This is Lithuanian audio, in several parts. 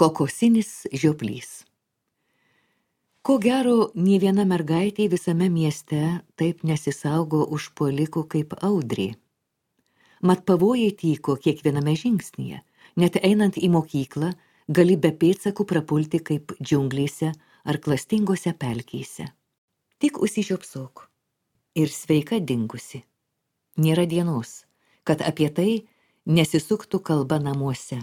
Kokosinis žioplys. Ko gero, nė viena mergaitė visame mieste taip nesisaugo užpuolikų kaip Audrė. Mat pavojai tyko kiekviename žingsnyje, net einant į mokyklą, gali be pėdsakų prapulti kaip džiunglėse ar klastingose pelkėse. Tik užsižiopsok. Ir sveika dingusi. Nėra dienos, kad apie tai nesisuktų kalba namuose.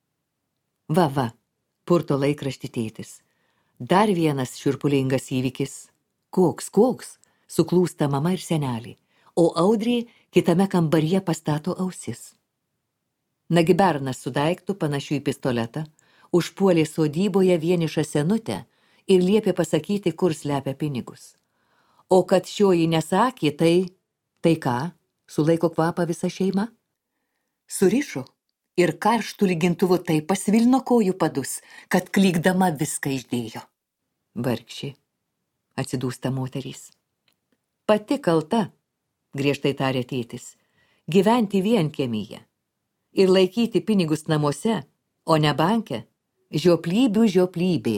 Va, purto laikraštį tėtis. Dar vienas šiurpulingas įvykis. Koks, suklūsta mama ir senelį, o Audrė kitame kambaryje pastato ausis. Nagi bernas su daiktu panašiu į pistoletą, užpuolė sodyboje vienišą senutę ir liepė pasakyti, kur slepia pinigus. O kad šioji nesakė, tai ką, sulaiko kvapą visa šeima? Surišo ir karštų lygintuvu taip pasvilino kojų padus, kad klykdama viską išdėjo. Vargšė, atsidūsta moterys. Pati kalta, griežtai tarė tėtis, gyventi vienkiemyje ir laikyti pinigus namuose, o ne banke, žioplybių žioplybė.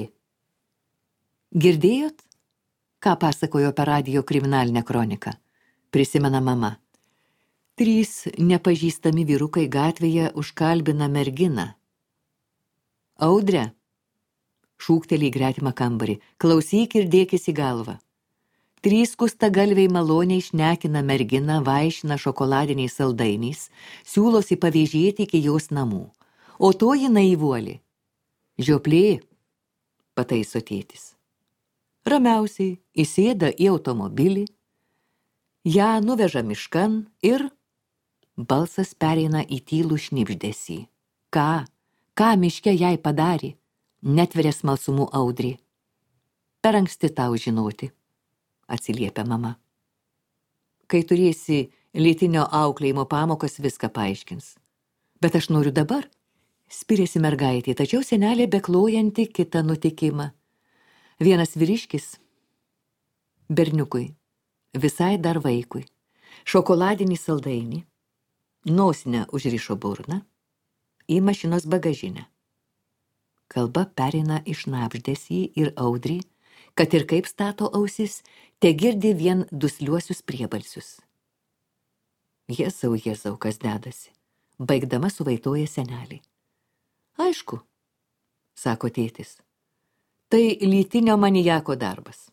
Girdėjot, ką pasakojo per radijo kriminalinę kroniką? Prisimena mama. 3 nepažįstami vyrukai gatvėje užkalbina merginą. Audre, šūkteli į gretimą kambarį, klausyk ir dėkis į galvą. 3 skustagalviai maloniai šnekina merginą, vaišina šokoladiniais saldainiais, siūlosi pavėžėti iki jos namų. O toji naivuolė. Žioplė, pataiso tėtis. Ramiausiai įsėda į automobilį, ją nuveža miškan ir balsas pereina į tylų šnibždesį. Ką miške jai padarė, netveria smalsumu Audrė. Per anksti tau žinoti, atsiliepia mama. Kai turėsi lytinio auklėjimo pamokas, viską paaiškins. Bet aš noriu dabar, spirėsi mergaitė, tačiau senelė beklojanti kitą nutikimą. Vienas vyriškis, berniukui, visai dar vaikui, šokoladinį saldainį, nosinę užrišo burną, į mašinos bagažinę. Kalba pereina iš šnabždesį ir Audrė, kad ir kaip stato ausis, te girdi vien dusliuosius priebalsius. Jėzau, kas dedasi, baigdama suvaitoja senelį. Aišku, sako tėtis, tai lytinio manijako darbas.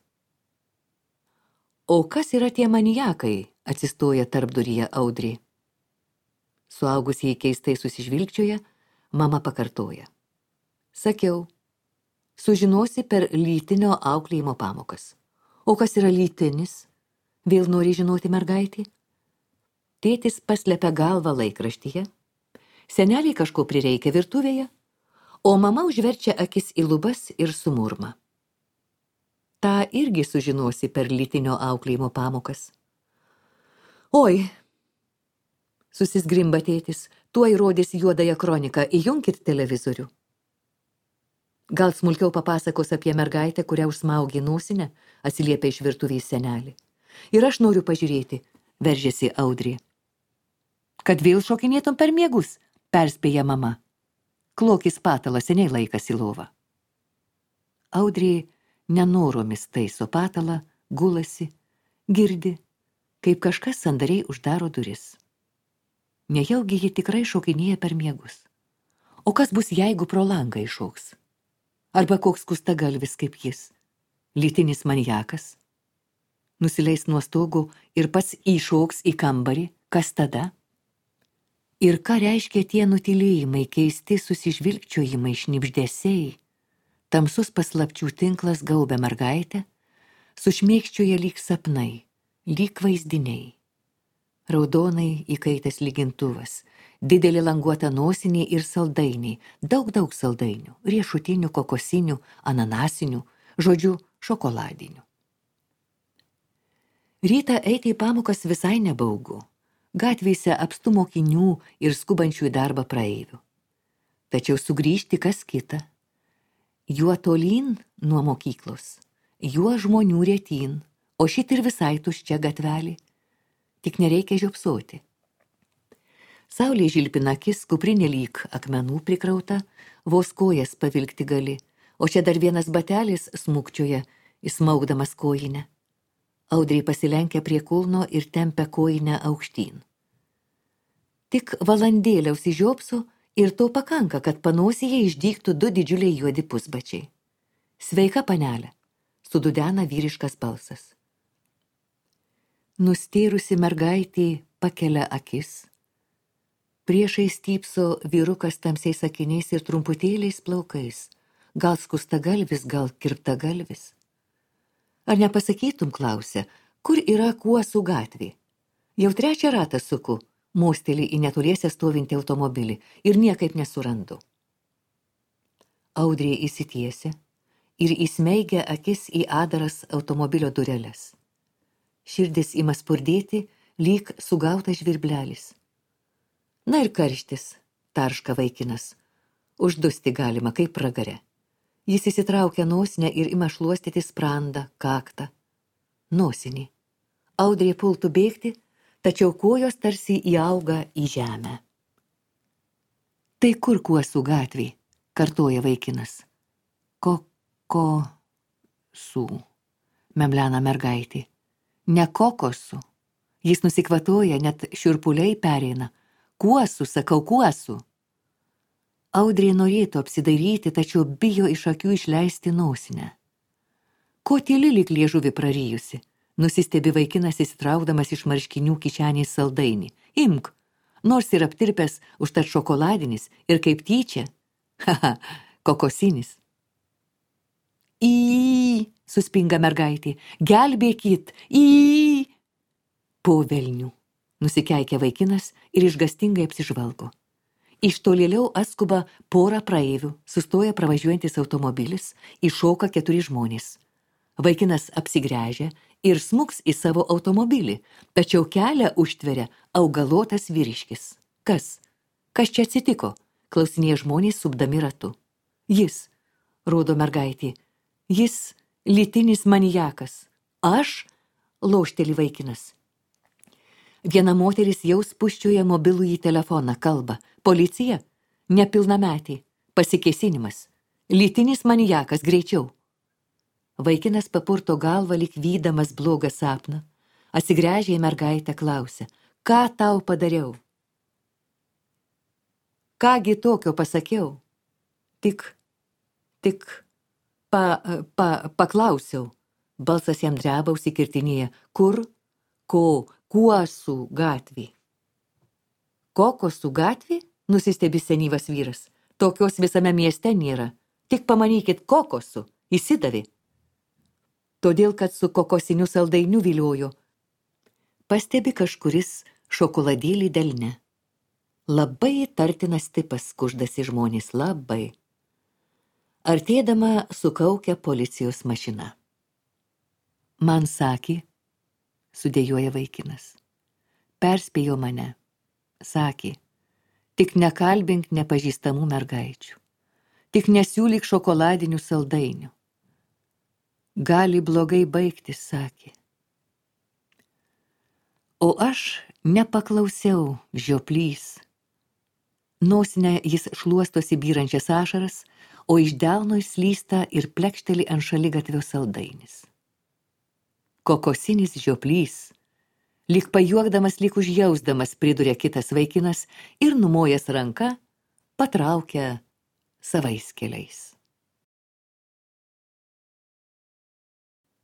O kas yra tie manijakai, atsistoja tarpduryje Audrė. Suaugusieji keistai susižvilgčioja, mama pakartoja. Sakiau, sužinosi per lytinio auklėjimo pamokas. O kas yra lytinis? Vėl nori žinoti mergaitė? Tėtis paslepia galvą laikraštyje, seneliai kažko prireikia virtuvėje, o mama užverčia akis į lubas ir sumurma. Ta irgi sužinosi per lytinio auklėjimo pamokas. Oi, susizgrimba tėtis, tuoj rodys juodąją kroniką, įjunkit televizorių. Gal smulkiau papasakos apie mergaitę, kurią užsmaugė nosinę, atsiliepia iš virtuvės senelį. Ir aš noriu pažiūrėti, veržėsi Audrė. Kad vėl šokinėtum per miegus, perspėja mama. Klokis patalą, seniai laikas į lovą. Audrė nenoromis taiso patalą, gulasi, girdi, kaip kažkas sandariai uždaro duris. Nejaugi ji tikrai šokinėja per miegus. O kas bus, jeigu pro langą iššoks? Arba koks skustagalvis kaip jis, lytinis manijakas? Nusileis nuo stogų ir pats įšoks į kambarį, kas tada? Ir ką reiškia tie nutylėjimai, keisti susižvilgčiojimai, šnibždesiai? Tamsus paslapčių tinklas gaubia mergaitę, sušmėkščioja lyg sapnai, lyg vaizdiniai. Raudonai įkaitęs lygintuvas, didelė languota nosinė ir saldainiai, daug saldainių, riešutinių, kokosinių, ananasinių, žodžiu, šokoladinių. Rytą eiti į pamokas visai nebaugu. Gatvėse apstu mokinių ir skubančių į darbą praeivių. Tačiau sugrįžti kas kita. Juo tolyn nuo mokyklos, juo žmonių retyn, o šit ir visai tuščia gatvelė. Tik nereikia žiopsoti. Saulė žilpina akis, kuprinė lyg akmenų prikrauta, vos kojas pavilkti gali, o čia dar vienas batelis smukčioja, įsmaugdamas kojinę. Audrė pasilenkia prie kulno ir tempia kojinę aukštyn. Tik valandėlę užsižiopso ir to pakanka, kad panosyje išdygtų 2 didžiuliai juodi pusbačiai. Sveika, panelė, sududena vyriškas balsas. Nustėrusi mergaitė pakelia akis. Priešais stypso vyrukas tamsiais akiniais ir trumputėliais plaukais. Gal skustagalvis, gal kirptagalvis. Ar nepasakytum, klausia, kur yra Kuosų gatvė? Jau 3 ratą suku, mostelį į netoliese stovintį automobilį ir niekaip nesurandu. Audrė įsitiesia ir įsmeigia akis į adaras automobilio dureles. Širdis ima spurdėti, lyg sugautas žvirblelis. Na ir karštis, tarška vaikinas. Uždusti galima kaip pragare. Jis įsitraukia nosinę ir ima šluostyti sprandą, kaktą. Nosinį. Audrė pultų bėgti, tačiau kojos tarsi įauga į žemę. Tai kur Kuosų gatvė, kartoja vaikinas. Kokosų, memlena mergaitė. Ne kokosų. Jis nusikvatoja, net šiurpuliai pereina. Kuosų, sakau, Kuosų. Audrė norėtų apsidairyti, tačiau bijo iš akių išleisti nosinę. Ko tyli lyg liežuvį prarijusi? Nusistebi vaikinas įsitraukdamas iš marškinių kišenės saldainį. Imk, nors ir aptirpęs užtat šokoladinis ir kaip tyčia. Haha, kokosinis. Suspinga mergaitė. Gelbėkit, Po velnių. Nusikeikia vaikinas ir išgastingai apsižvalgo. Iš tolėliau atskuba porą praeivių, sustoja pravažiuojantis automobilis, iššoka 4 žmonės. Vaikinas apsigręžia ir smuks į savo automobilį, tačiau kelią užtveria augalotas vyriškis. Kas? Kas čia atsitiko? Klausinėja žmonės supdami ratu. Jis, rodo mergaitė, jis lytinis maniakas. Aš? Laužteli vaikinas. Viena moteris jau spuščioja mobilųjį telefoną, kalba. Policija? Nepilnametė. Pasikėsinimas. Lytinis maniakas, greičiau. Vaikinas papurto galvą lyg vydamas blogą sapną. Atsigręžė į mergaitę, klausia. Ką tau padariau? Kągi tokio pasakiau? Tik paklausiau. Balsas jam dreba užsikirtinėja. Kur? Kuosų gatvė. Kokosų gatvė? Nusistebi senyvas vyras. Tokios visame mieste nėra. Tik pamanykit, kokosų. Įsidavė. Todėl, kad su kokosiniu saldainiu viliojo. Pastebi kažkuris šokoladėlį delne. Labai tartinas tipas, kuždasi žmonės, labai. Artėdama sukaukia policijos mašina. Man sakė, sudėjoja vaikinas. Perspėjo mane. Sakė, tik nekalbink nepažįstamų mergaičių. Tik nesiūlyk šokoladinių saldainių. Gali blogai baigtis, sakė. O aš nepaklausiau, žioplys. Nosinę jis šluostosi byrančias ašaras, o iš delno išslysta ir plekšteli ant šaligatvio saldainis. Kokosinis žioplys, lyg pajuokdamas, lyg užjausdamas, priduria kitas vaikinas ir numojęs ranka patraukia savais keliais.